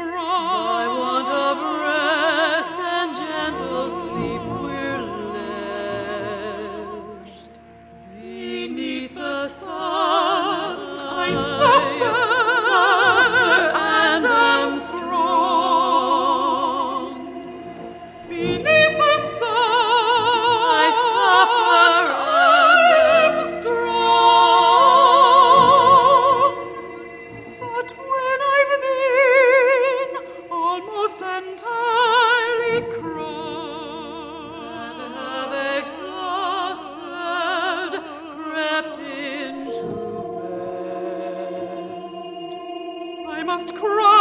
By want of rest and gentle sleep we're lashed. Beneath the sun I suffer and am strong. Beneath the sun I suffer and am strong. But when I've been almost entirely crowned and have exhausted crept into bed, I must cry